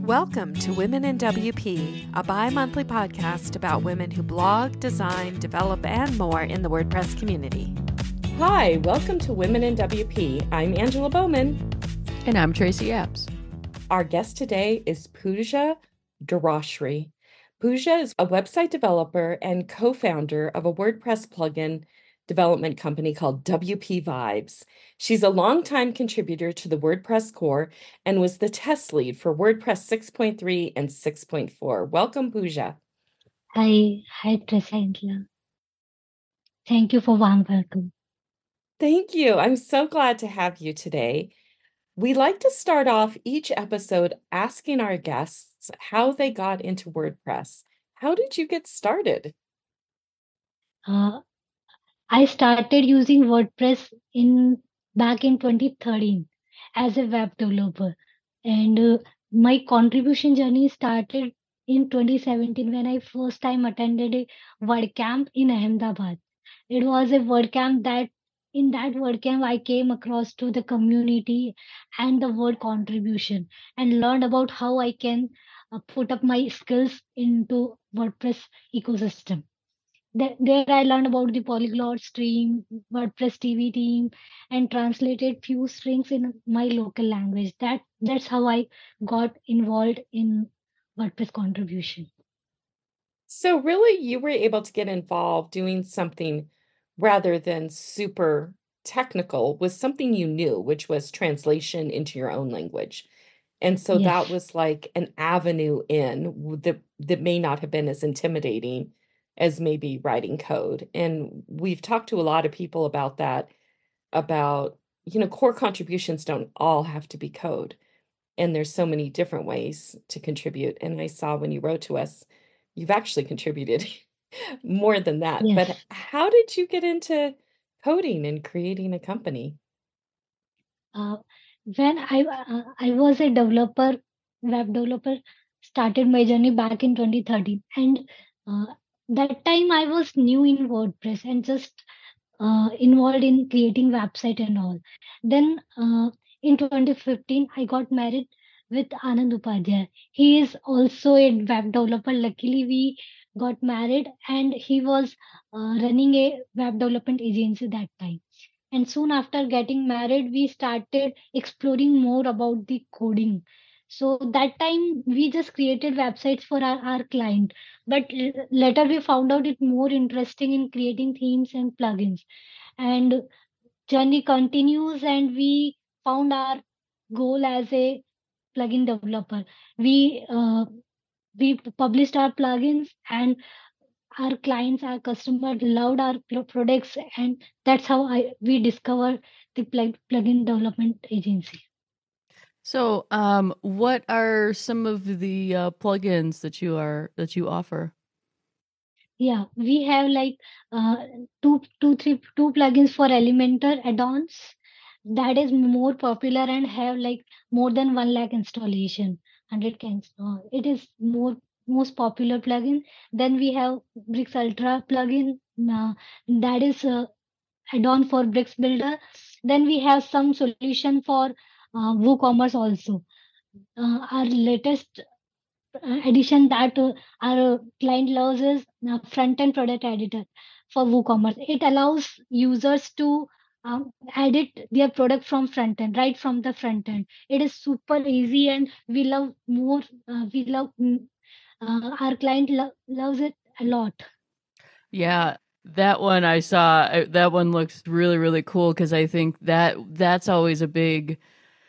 Welcome to Women in WP, a bi-monthly podcast about women who blog, design, develop, and more in the WordPress community. Hi, welcome to Women in WP. I'm Angela Bowman. And I'm Tracy Apps. Our guest today is Pooja Durashri. Pooja is a website developer and co-founder of a WordPress plugin development company called WP Vibes. She's a longtime contributor to the WordPress core and was the test lead for WordPress 6.3 and 6.4. Welcome, Pooja. Hi, Tracy Angela. Thank you for warm welcome. Thank you. I'm so glad to have you today. We like to start off each episode asking our guests how they got into WordPress. How did you get started? I started using WordPress back in 2013 as a web developer, and my contribution journey started in 2017 when I first time attended a WordCamp in Ahmedabad. It was a WordCamp that in that WordCamp I came across to the community and the word contribution and learned about how I can put up my skills into WordPress ecosystem. There I learned about the polyglot stream, WordPress TV team, and translated few strings in my local language. That's how I got involved in WordPress contribution. So really you were able to get involved doing something rather than super technical with something you knew, which was translation into your own language. And so that Yes. was like an avenue in that may not have been as intimidating as maybe writing code. And we've talked to a lot of people about that, about, core contributions don't all have to be code. And there's so many different ways to contribute. And I saw when you wrote to us, you've actually contributed more than that. Yes. But how did you get into coding and creating a company? When I was a web developer, started my journey back in 2013, and uh, that time I was new in WordPress and just involved in creating website and all. Then in 2015, I got married with Anand Upadhyay. He is also a web developer. Luckily, we got married, and he was running a web development agency that time. And soon after getting married, we started exploring more about the coding. So that time we just created websites for our client. But later we found out it more interesting in creating themes and plugins. And journey continues, and we found our goal as a plugin developer. We published our plugins, and our clients, our customers loved our products, and that's how we discovered the plugin development agency. So, what are some of the plugins that you offer? Yeah, we have like two plugins for Elementor add-ons that is more popular and have like more than 1 lakh installation. 100K install. It is most popular plugin. Then we have Bricks Ultra plugin that is add-on for Bricks Builder. Then we have some solution for WooCommerce also. Our latest addition that our client loves is front-end product editor for WooCommerce. It allows users to edit their product from front end, right from the front end. It is super easy, and we love more. We love our client loves it a lot. Yeah, that one I saw. That one looks really, really cool because I think that's always a big.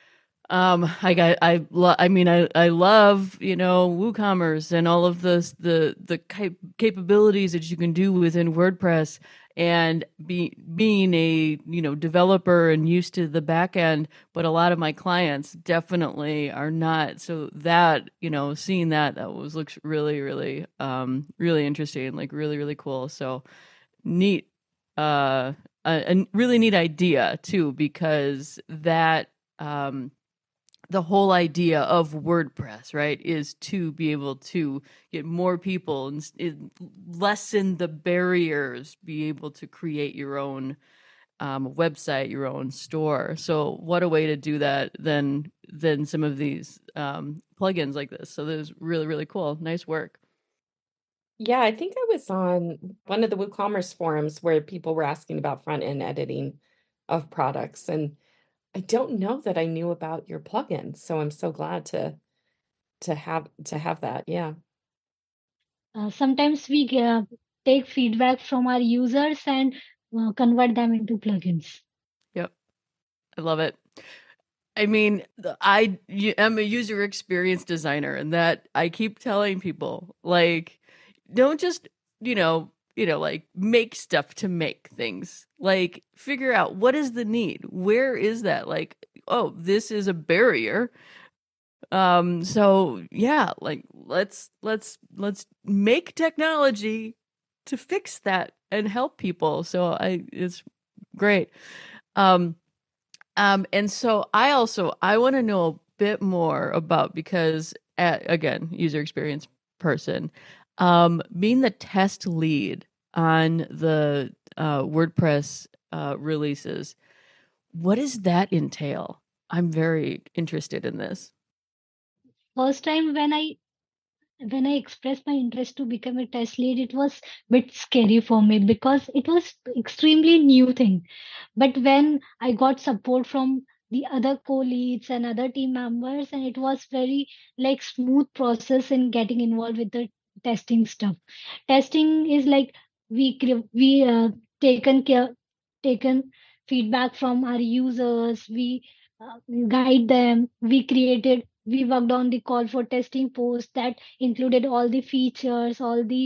I love WooCommerce and all of the capabilities that you can do within WordPress, and being a developer and used to the back end, but a lot of my clients definitely are not. So that seeing that looks really, really really interesting, like really, really cool. So neat, a really neat idea too, because that the whole idea of WordPress, right, is to be able to get more people and lessen the barriers, be able to create your own website, your own store. So what a way to do that than some of these plugins like this. So this is really, really cool. Nice work. Yeah, I think I was on one of the WooCommerce forums where people were asking about front end editing of products, and I don't know that I knew about your plugins, so I'm so glad to have that. Yeah. Sometimes we take feedback from our users and convert them into plugins. Yep. I love it. I mean, am a user experience designer, and that I keep telling people, like, don't just, like make stuff to make things. Like, figure out what is the need. Where is that? Like, oh, this is a barrier. So yeah, like let's make technology to fix that and help people. So it's great. Um, and so I want to know a bit more about, because again, user experience person, being the test lead on the WordPress releases. What does that entail? I'm very interested in this. First time when I expressed my interest to become a test lead, it was a bit scary for me because it was extremely new thing. But when I got support from the other co-leads and other team members, and it was very like smooth process in getting involved with the testing stuff. Testing is like we taken care taken feedback from our users. We guide them. We worked on the call for testing post that included all the features,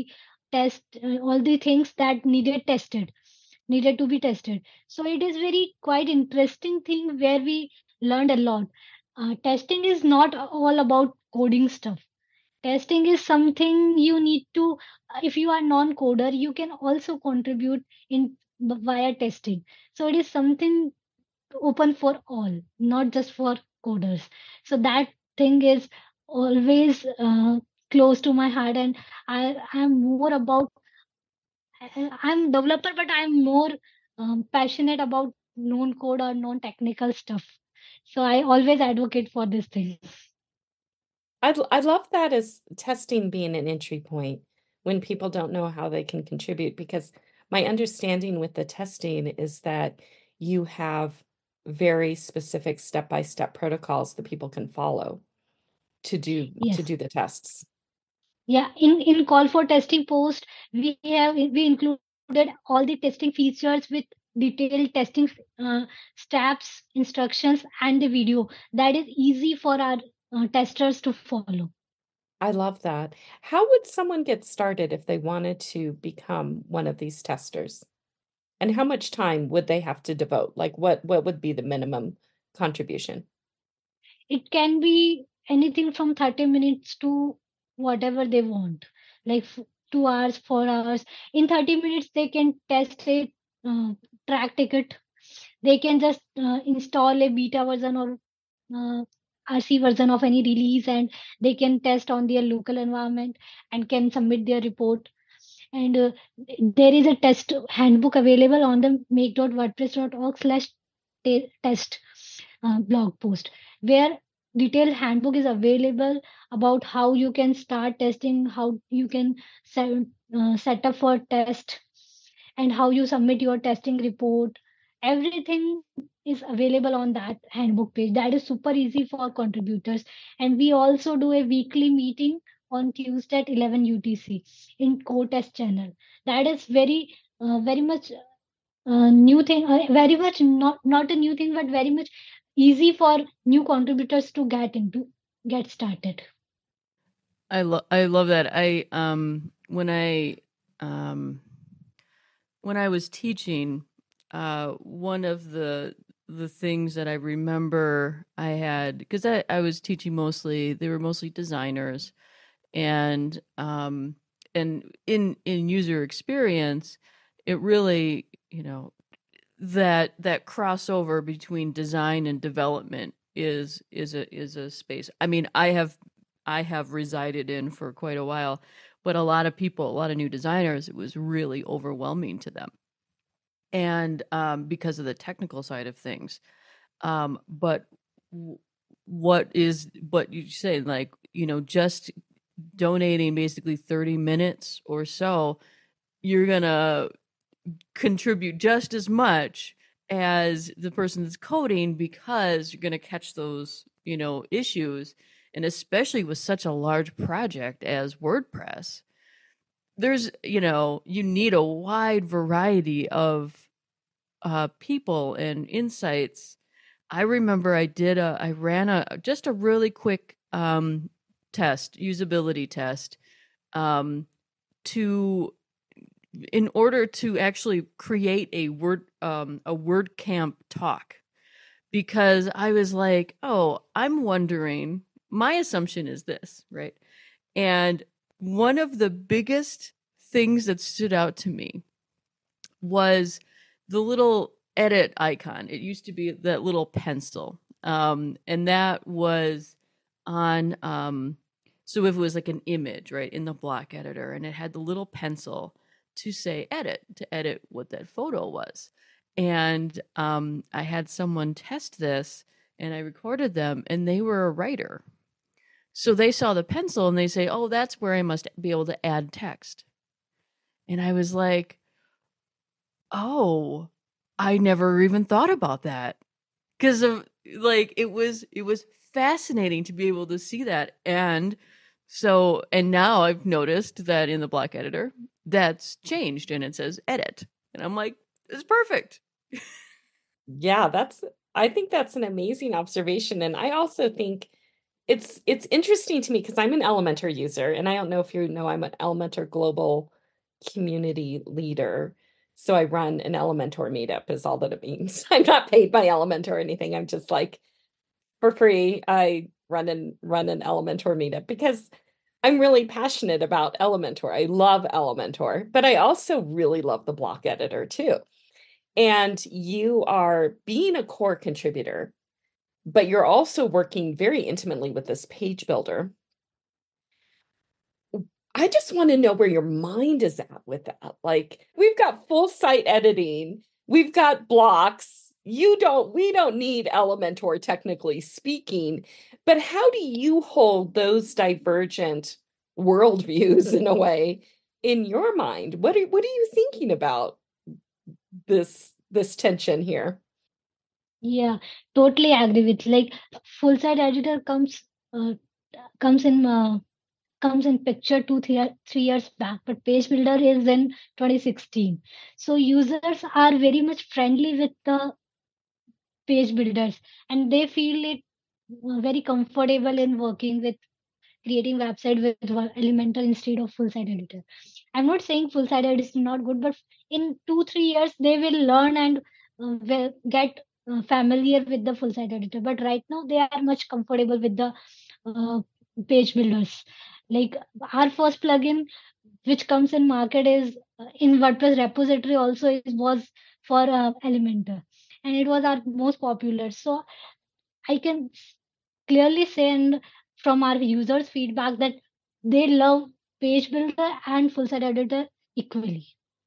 all the things that needed to be tested. So it is very quite interesting thing where we learned a lot. Testing is not all about coding stuff. Testing is something you need to, if you are non-coder, you can also contribute in via testing. So it is something open for all, not just for coders. So that thing is always close to my heart, and I'm more about I'm developer, but I'm more passionate about non-code or non-technical stuff. So I always advocate for these things. I love that as testing being an entry point when people don't know how they can contribute, because my understanding with the testing is that you have very specific step-by-step protocols that people can follow to Yes. do the tests. Yeah, in call for testing post, we included all the testing features with detailed testing steps, instructions, and the video that is easy for our testers to follow. I love that. How would someone get started if they wanted to become one of these testers? And how much time would they have to devote? Like what would be the minimum contribution? It can be anything from 30 minutes to whatever they want, like 2 hours, 4 hours. In 30 minutes, they can test a uh, track ticket. They can just install a beta version or uh, RC version of any release, and they can test on their local environment and can submit their report. And there is a test handbook available on the make.wordpress.org/test blog post, where detailed handbook is available about how you can start testing, how you can set up for test, and how you submit your testing report. Everything is available on that handbook page. That is super easy for contributors. And we also do a weekly meeting on Tuesday at 11 UTC in co-test channel. That is very much new thing, very much not a new thing, but very much easy for new contributors to get started. I love that. When I was teaching, one of the things that I remember I had, because I was teaching they were mostly designers, and in user experience, it really, that crossover between design and development is a space. I mean, I have resided in for quite a while, but a lot of people, a lot of new designers, it was really overwhelming to them. and because of the technical side of things. But what you say, like, just donating basically 30 minutes or so, you're gonna contribute just as much as the person that's coding, because you're gonna catch those issues. And especially with such a large project as WordPress, there's you need a wide variety of people and insights. I remember I ran just a really quick usability test, in order to actually create a WordCamp talk, because I was like, oh, I'm wondering, my assumption is this, right? And one of the biggest things that stood out to me was the little edit icon. It used to be that little pencil. And that was on, so if it was like an image, right, in the block editor, and it had the little pencil to say to edit what that photo was. And I had someone test this, and I recorded them, and they were a writer. So they saw the pencil and they say, oh, that's where I must be able to add text. And I was like, oh, I never even thought about that. Because of like, it was fascinating to be able to see that. And now I've noticed that in the block editor, that's changed and it says edit. And I'm like, it's perfect. Yeah, I think that's an amazing observation. And I also think it's interesting to me because I'm an Elementor user, and I don't know if you know, I'm an Elementor global community leader. So I run an Elementor meetup is all that it means. I'm not paid by Elementor or anything. I'm just like, for free, I run an Elementor meetup because I'm really passionate about Elementor. I love Elementor, but I also really love the block editor too. And you are being a core contributor, but you're also working very intimately with this page builder. I just want to know where your mind is at with that. Like, we've got full site editing, we've got blocks. We don't need Elementor, technically speaking, but how do you hold those divergent worldviews in a way in your mind? What are you thinking about this tension here? Yeah, totally agree with, like, full site editor comes in picture 3 years back, but page builder is in 2016. So users are very much friendly with the page builders, and they feel it very comfortable in working with creating website with Elementor instead of full site editor. I'm not saying full site editor is not good, but in 2-3 years they will learn and will get familiar with the full site editor. But right now they are much comfortable with the uh, page builders. Like, our first plugin which comes in market is in WordPress repository also was for Elementor, and it was our most popular. So I can clearly say, and from our users feedback, that they love page builder and full site editor equally.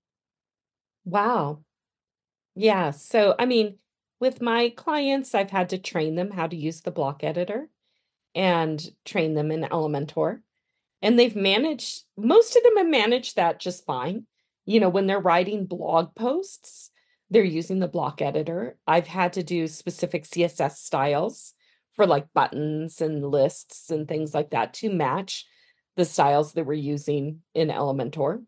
Wow. Yeah. So, I mean, with my clients, I've had to train them how to use the block editor and train them in Elementor. And most of them have managed that just fine. When they're writing blog posts, they're using the block editor. I've had to do specific CSS styles for like buttons and lists and things like that to match the styles that we're using in Elementor.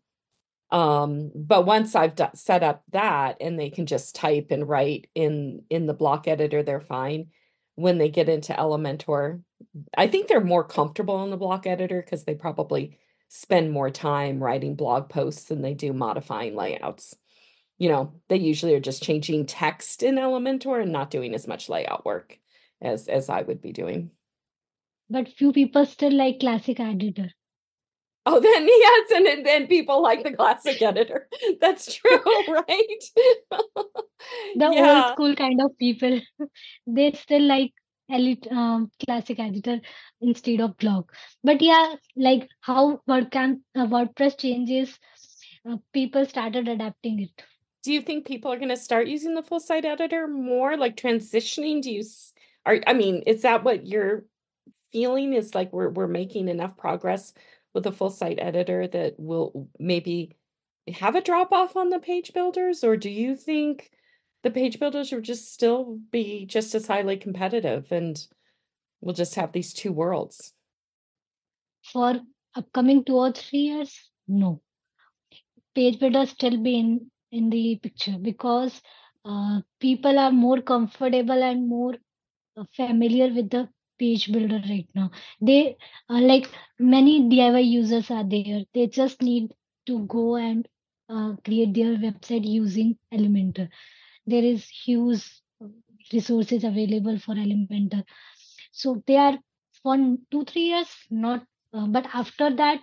But once I've set up that and they can just type and write in the block editor, they're fine. When they get into Elementor, I think they're more comfortable in the block editor because they probably spend more time writing blog posts than they do modifying layouts. They usually are just changing text in Elementor and not doing as much layout work as I would be doing. But few people still like classic editor. Oh, then yes, and then people like the classic editor. That's true, right? The Yeah. old school kind of people, they still like elite classic editor instead of blog. But yeah, like how WordPress changes, people started adapting it. Do you think people are going to start using the full site editor more, like transitioning? I mean, is that what you're feeling, is like we're making enough progress with the full site editor that will maybe have a drop off on the page builders? Or do you think the page builders will just still be just as highly competitive and we'll just have these two worlds? For upcoming 2 or 3 years, no. Page builders still be in the picture because people are more comfortable and more familiar with the page builder right now. They like many DIY users are there. They just need to go and create their website using Elementor. There is huge resources available for Elementor. So they are for 2 3 years not, but after that,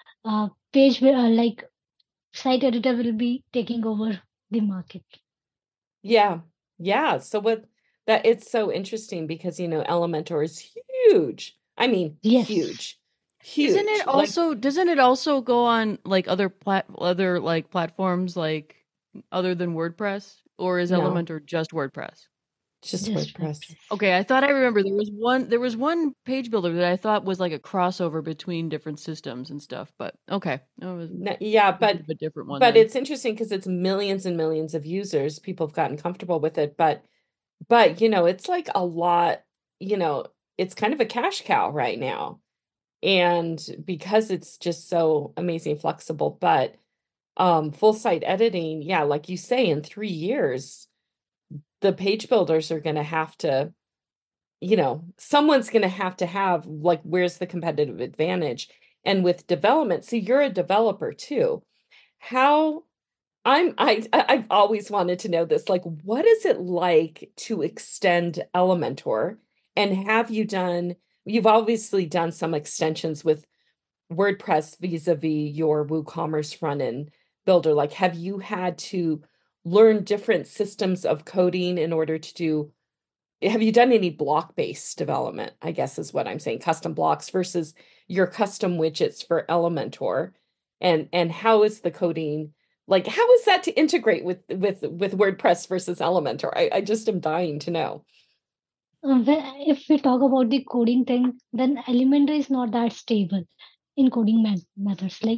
like site editor will be taking over the market. Yeah. Yeah. So what that it's so interesting because Elementor is huge. I mean, Yes. huge. Isn't Huge. it Like also doesn't it also go on like other like platforms like other than WordPress, or is no, Elementor just WordPress? just Just WordPress. WordPress. Okay, I thought I remember there was one page builder that I thought was like a crossover between different systems and stuff, but okay. It was Yeah, a bit of a different one but then. it's interesting because it's millions and millions of users. People have gotten comfortable with it, but it's like a lot, you know, it's kind of a cash cow right now. And because it's just so amazing flexible, but full site editing, yeah, like you say, in 3 years, the page builders are going to have to, someone's going to have like, where's the competitive advantage? And with development, see, you're a developer too. How I've always wanted to know this, like, what is it like to extend Elementor? And you've obviously done some extensions with WordPress vis-a-vis your WooCommerce front end builder. Like, have you had to learn different systems of coding in order to have you done any block-based development, I guess is what I'm saying, custom blocks versus your custom widgets for Elementor? And how is the coding, like, how is that to integrate with WordPress versus Elementor? I just am dying to know. If we talk about the coding thing, then Elementor is not that stable in coding methods. Like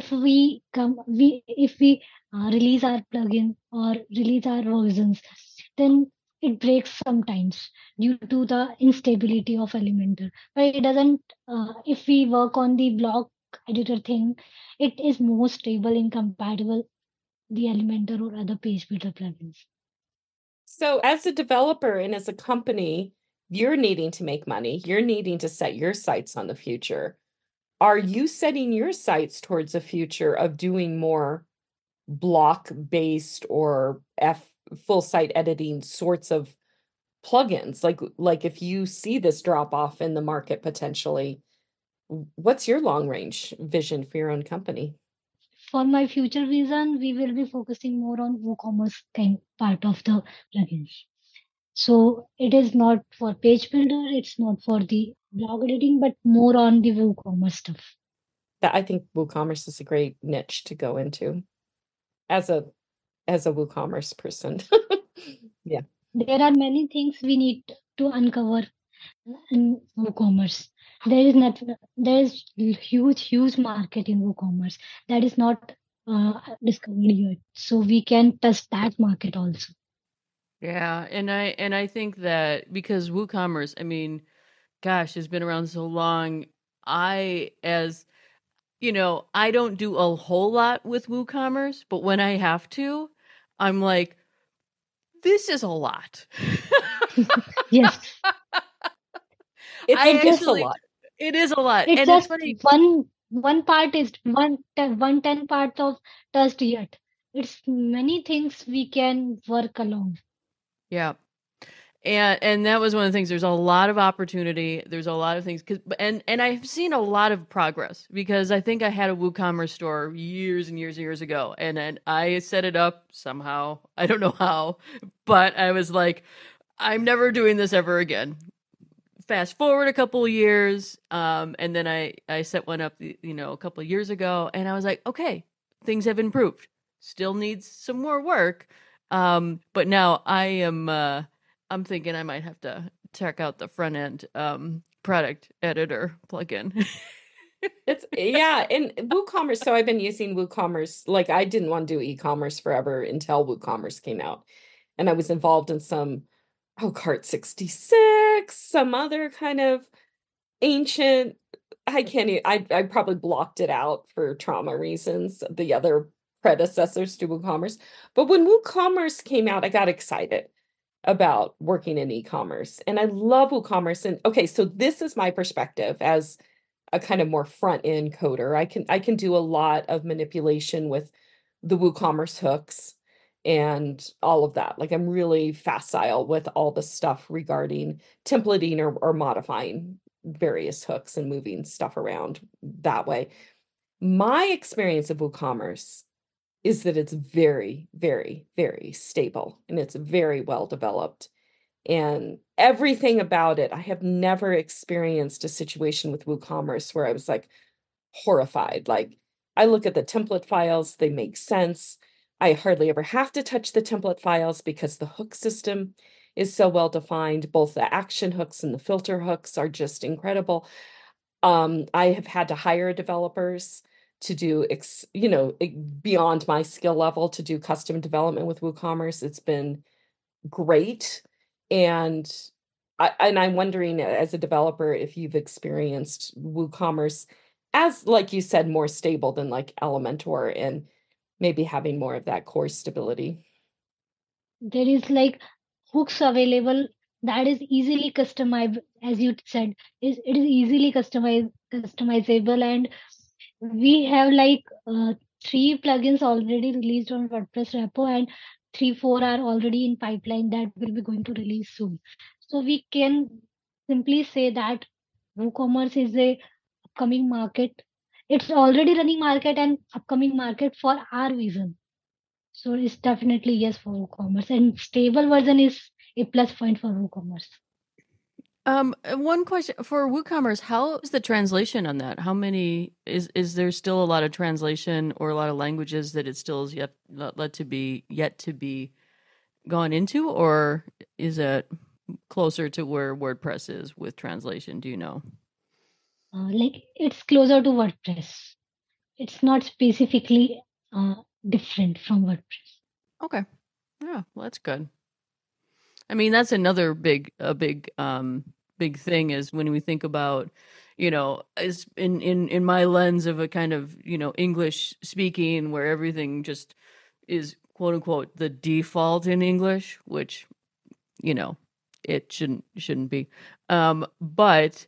if we release our plugin or release our versions, then it breaks sometimes due to the instability of Elementor. But it doesn't. If we work on the block editor thing, it is more stable and compatible the Elementor or other page builder plugins. So as a developer and as a company, you're needing to make money. You're needing to set your sights on the future. Are you setting your sights towards a future of doing more block-based or full site editing sorts of plugins? Like if you see this drop off in the market potentially, what's your long range vision for your own company? For my future vision, we will be focusing more on WooCommerce thing part of the plugins. So it is not for page builder, it's not for the blog editing, but more on the WooCommerce stuff. That I think WooCommerce is a great niche to go into as a WooCommerce person. Yeah. There are many things we need to uncover in WooCommerce. There is huge market in WooCommerce that is not discovered yet. So we can touch that market also. Yeah, and I think that because WooCommerce, I mean, gosh, has been around so long, I as I don't do a whole lot with WooCommerce, but when I have to, I'm like, this is a lot. Yes, It's I it it's just a actually, lot. it is a lot, It's and it's just funny. one part is 1/10 part of touched yet. It's many things we can work along. Yeah. And that was one of the things. There's a lot of opportunity. There's a lot of things and I've seen a lot of progress because I think I had a WooCommerce store years and years and years ago, and then I set it up somehow. I don't know how, but I was like, I'm never doing this ever again. Fast forward a couple of years, and then I set one up, a couple of years ago, and I was like, okay, things have improved. still needs some more work. But now I'm thinking I might have to check out the front end product editor plugin. It's yeah, and WooCommerce. So I've been using WooCommerce. Like I didn't want to do e-commerce forever until WooCommerce came out. And I was involved in some Cart 66, some other kind of ancient. I can't even, I probably blocked it out for trauma reasons, the other predecessors to WooCommerce. But when WooCommerce came out, I got excited about working in e-commerce. And I love WooCommerce. And okay, so this is my perspective as a kind of more front end coder. I can do a lot of manipulation with the WooCommerce hooks and all of that. Like I'm really facile with all the stuff regarding templating or modifying various hooks and moving stuff around that way. My experience of WooCommerce is that it's very, very, very stable and it's very well developed. And everything about it, I have never experienced a situation with WooCommerce where I was like horrified. Like I look at the template files, they make sense. I hardly ever have to touch the template files because the hook system is so well defined. Both the action hooks and the filter hooks are just incredible. I have had to hire developers to do, beyond my skill level to do custom development with WooCommerce. It's been great. And I'm wondering as a developer if you've experienced WooCommerce as, like you said, more stable than like Elementor and maybe having more of that core stability. There is like hooks available that is easily customizable, as you said, it is easily customizable, and we have like 3 plugins already released on WordPress repo, and 3-4 are already in pipeline that will be going to release soon. So we can simply say that WooCommerce is a upcoming market. It's already running market and upcoming market for our vision. So it's definitely yes for WooCommerce, and stable version is a plus point for WooCommerce. One question for WooCommerce: how is the translation on that? How many is there still a lot of translation or a lot of languages that it still is yet to be gone into, or is it closer to where WordPress is with translation? Do you know? Like it's closer to WordPress. It's not specifically different from WordPress. Okay, yeah, well, that's good. I mean, that's another big thing is when we think about, as in my lens of a kind of, English speaking where everything just is quote unquote the default in English, which, it shouldn't be. But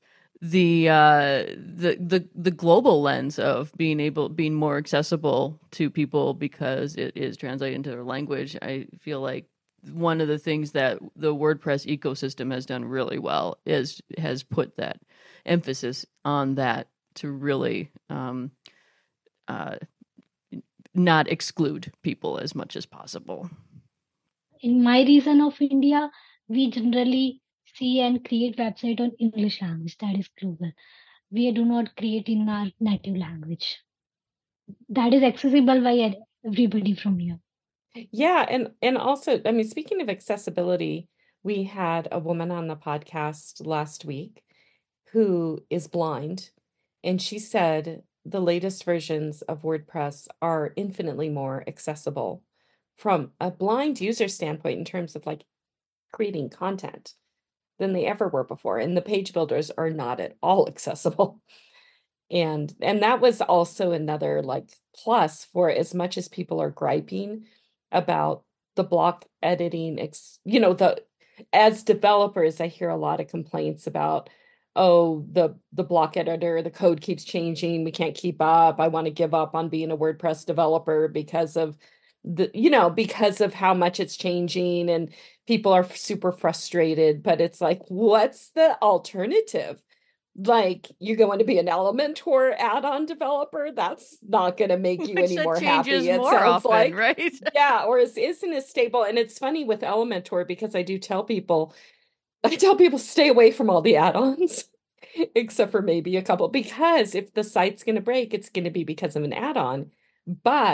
the global lens of being more accessible to people because it is translated into their language, I feel like one of the things that the WordPress ecosystem has done really well has put that emphasis on that to really not exclude people as much as possible. In my region of India, we generally see and create website on English language, that is global. We do not create in our native language. That is accessible by everybody from here. Yeah, and also, I mean, speaking of accessibility, we had a woman on the podcast last week who is blind, and she said the latest versions of WordPress are infinitely more accessible from a blind user standpoint in terms of like creating content than they ever were before. And the page builders are not at all accessible. And that was also another like plus for as much as people are griping about the block editing, as developers, I hear a lot of complaints about, oh, the block editor, the code keeps changing, we can't keep up. I want to give up on being a WordPress developer because of because of how much it's changing and people are super frustrated. But it's like, what's the alternative? Like, you're going to be an Elementor add-on developer? That's not going to make you any more happy. It sounds like, right? Yeah, or isn't as stable. And it's funny with Elementor because I tell people stay away from all the add-ons, except for maybe a couple, because if the site's going to break, it's going to be because of an add-on. But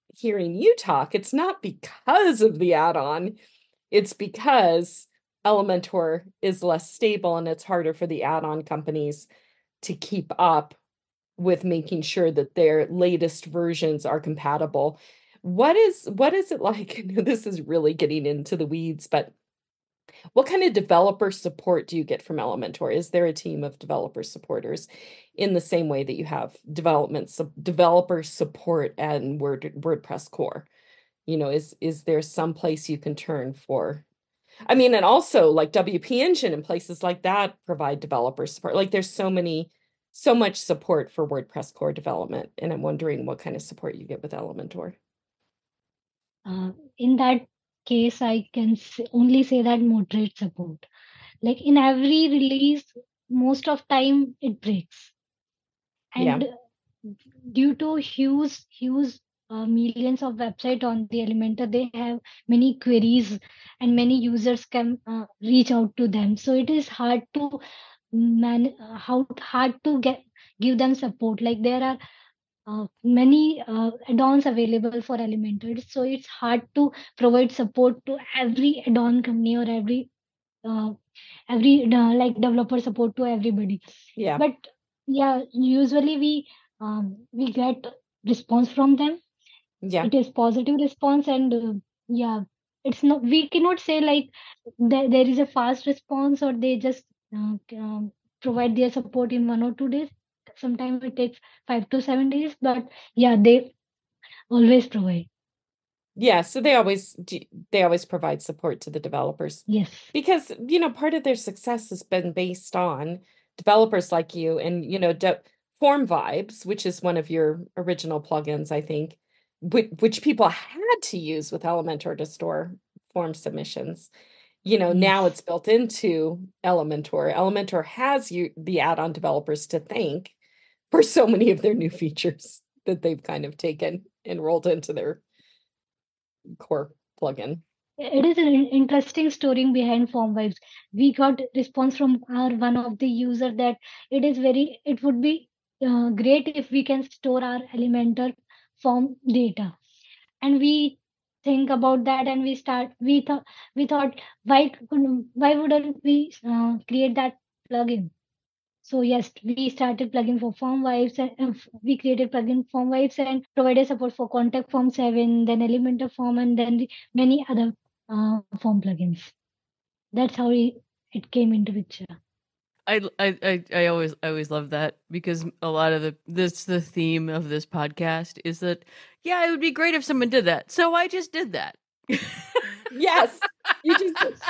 hearing you talk, it's not because of the add-on, it's because Elementor is less stable and it's harder for the add-on companies to keep up with making sure that their latest versions are compatible. What is it like? This is really getting into the weeds, but what kind of developer support do you get from Elementor? Is there a team of developer supporters in the same way that you have developer support and WordPress core? Is there some place you can turn for? I mean, and also like WP Engine and places like that provide developer support. Like there's so much support for WordPress core development, and I'm wondering what kind of support you get with Elementor. In that case, I can only say that moderate support. Like in every release, most of time it breaks, Yeah. and due to huge millions of website on the Elementor, they have many queries and many users can reach out to them. So it is hard to hard to give them support. Like there are many add-ons available for Elementor, so it's hard to provide support to every add-on company or every like developer support to everybody. Yeah. But yeah, usually we get response from them. Yeah. It is positive response, and yeah, it's not, we cannot say like there is a fast response or they just provide their support in 1 or 2 days. Sometimes it takes 5 to 7 days, but yeah, they always provide. Yeah, so they always provide support to the developers. Yes. Because, part of their success has been based on developers like you and, Form Vibes, which is one of your original plugins, I think, which people had to use with Elementor to store form submissions. Now it's built into Elementor. Elementor has the add-on developers to thank for so many of their new features that they've kind of taken and rolled into their core plugin. It is an interesting story behind Form Vibes. We got response from our one of the user that it would be great if we can store our Elementor form data. And we think about that, and we thought why wouldn't we create that plugin? So yes, we started plugin for Form Vibes, and we created plugin Form Vibes and provided support for Contact Form 7, then Elementor Form, and then many other form plugins. That's how it came into picture. I always love that, because a lot of the theme of this podcast is that, yeah, it would be great if someone did that. So I just did that. Yes. You just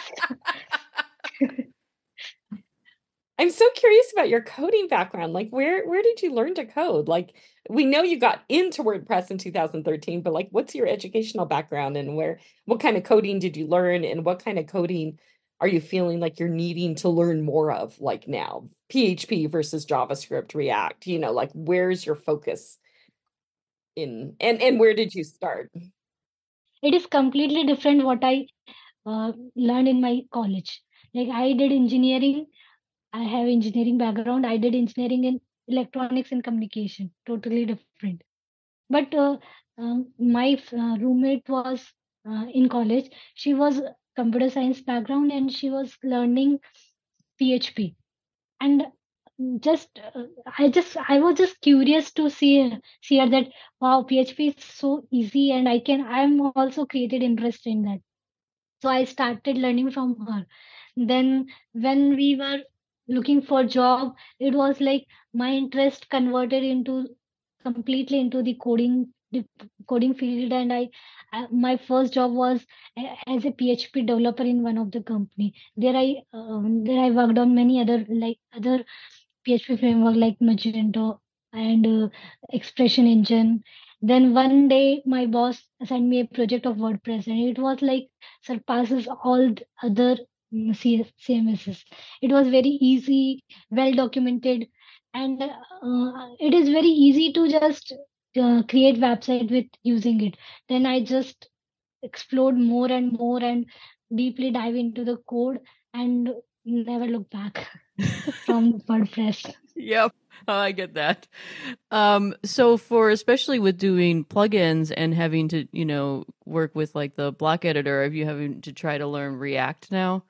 I'm so curious about your coding background. Like where did you learn to code? Like we know you got into WordPress in 2013, but like what's your educational background and what kind of coding did you learn and what kind of coding are you feeling like you're needing to learn more of like now? PHP versus JavaScript, React, like where's your focus in and where did you start? It is completely different what I learned in my college. Like I did engineering. I have engineering background. I did engineering in electronics and communication. Totally different. But my roommate was in college. She was computer science background and she was learning PHP. And just I was just curious to see her that wow, PHP is so easy and I'm also created interest in that. So I started learning from her. Then when we were looking for job, it was like my interest converted into completely into the coding field, and my first job was as a PHP developer in one of the company. There I worked on many other PHP framework like Magento and Expression Engine. Then one day my boss assigned me a project of WordPress, and it was like surpasses all the other CMSs. It was very easy, well documented, and it is very easy to just create website with using it. Then I just explored more and more and deeply dive into the code and never look back. from WordPress. Yep. Oh, I get that. So for especially with doing plugins and having to, work with like the block editor, have you having to try to learn React now?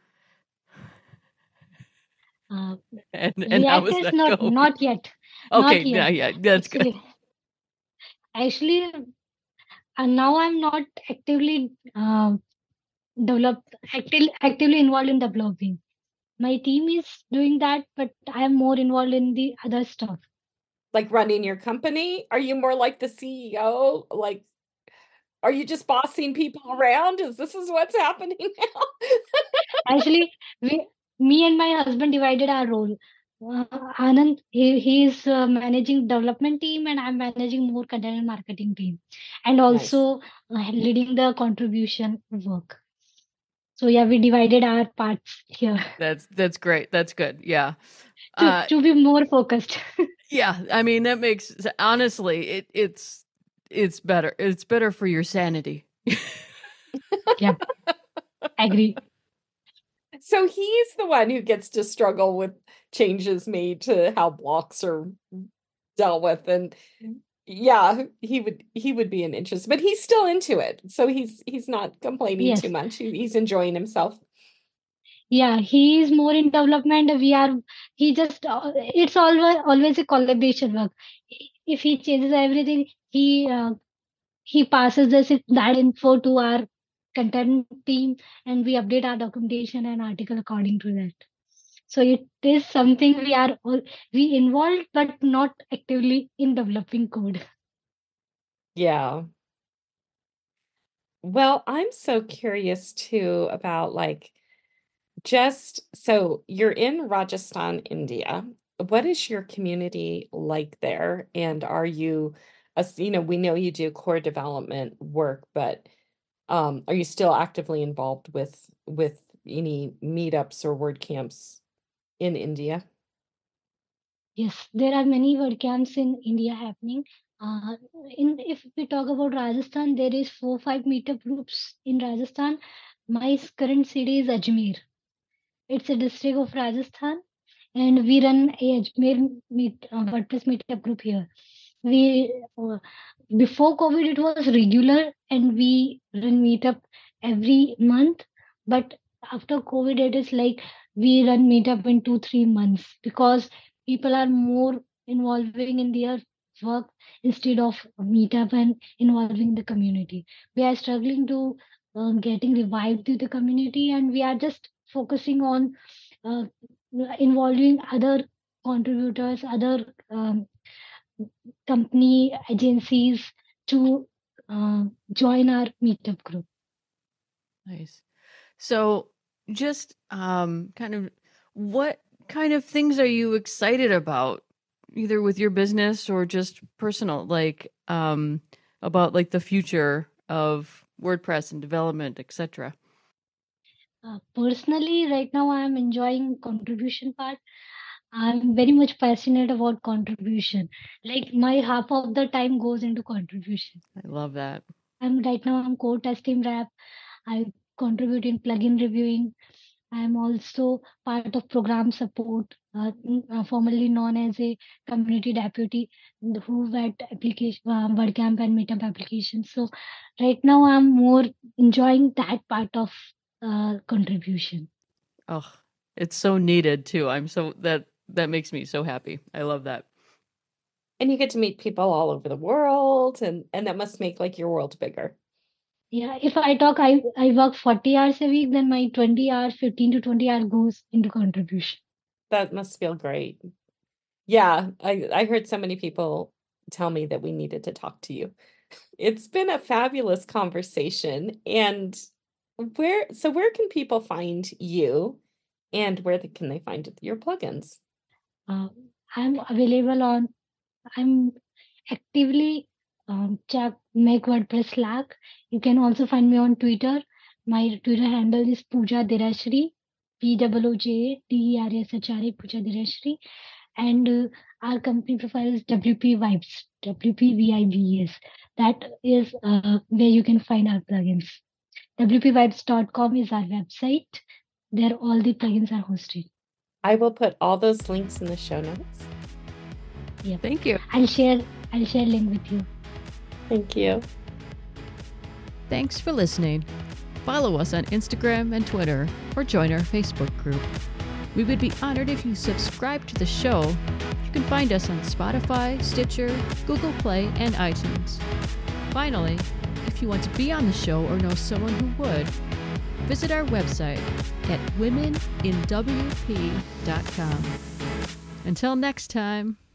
Uh, And how React is is that not going? not yet, Okay, not yeah, yet. yeah, that's good. Actually, and now I'm not actively develop actively involved in developing. My team is doing that, but I am more involved in the other stuff. Like running your company? Are you more like the CEO? Like, are you just bossing people around? This is what's happening now? Actually, me and my husband divided our role. Anand, he is managing development team, and I'm managing more content and marketing team, and Nice. also leading the contribution work. So yeah, we divided our parts here That's great. That's good. Yeah. to be more focused. Yeah, I mean that makes honestly it's better. It's better for your sanity. Yeah, agree. So he's the one who gets to struggle with changes made to how blocks are dealt with. And yeah, he would be an interest, but he's still into it. So he's not complaining too Yes. much. He's enjoying himself. Yeah, he is more in development. He just, it's always a collaboration work. If he changes everything, he passes that info to our content team, and we update our documentation and article according to that. So it is something we involved, but not actively in developing code. Yeah. Well, I'm so curious too about like just so you're in Rajasthan, India. What is your community like there? And are you, we know you do core development work, but are you still actively involved with any meetups or WordCamps in India? Yes, there are many WordCamps in India happening. Uh, if we talk about Rajasthan, there is 4-5 meetup groups in Rajasthan. My current city is Ajmer. It's a district of Rajasthan, and we run a Ajmer WordPress meetup group here. We Before COVID, it was regular, and we run meetup every month. But after COVID, it is like we run meetup in 2-3 months because people are more involving in their work instead of meetup and involving the community. We are struggling to getting revived to the community, and we are just focusing on uh, involving other contributors, other company agencies to join our meetup group. Nice. So just kind of what kind of things are you excited about either with your business or just personal like about like the future of WordPress and development, etc. Personally, right now I'm enjoying contribution part. I'm very much passionate about contribution. Like my half of the time goes into contribution. I love that. I'm core testing rep. I contribute in plugin reviewing. I'm also part of program support, formerly known as a community deputy, who vet application, WordCamp and Meetup applications. So right now I'm more enjoying that part of contribution. Oh, it's so needed too. I'm so that makes me so happy. I love that. And you get to meet people all over the world, and that must make like your world bigger. Yeah, if I talk, I work 40 hours a week, then my 20 hours, 15 to 20 hours goes into contribution. That must feel great. Yeah, I heard so many people tell me that we needed to talk to you. It's been a fabulous conversation. And where can people find you, and where can they find your plugins? Uh, I'm available on, I'm actively check make WordPress Slack. You can also find me on Twitter. My Twitter handle is Pooja Dirashri, POOJADERSHRA, Pooja Dirashri. And our company profile is WP Vibes, WPVIBES. That is where you can find our plugins. WPVibes.com is our website. There all the plugins are hosted. I will put all those links in the show notes. Thank you. I'll share link with you. Thank you. Thanks for listening. Follow us on Instagram and Twitter, or join our Facebook group. We would be honored if you subscribe to the show. You can find us on Spotify, Stitcher, Google Play, and iTunes. Finally, if you want to be on the show or know someone who would, visit our website at womeninwp.com. Until next time.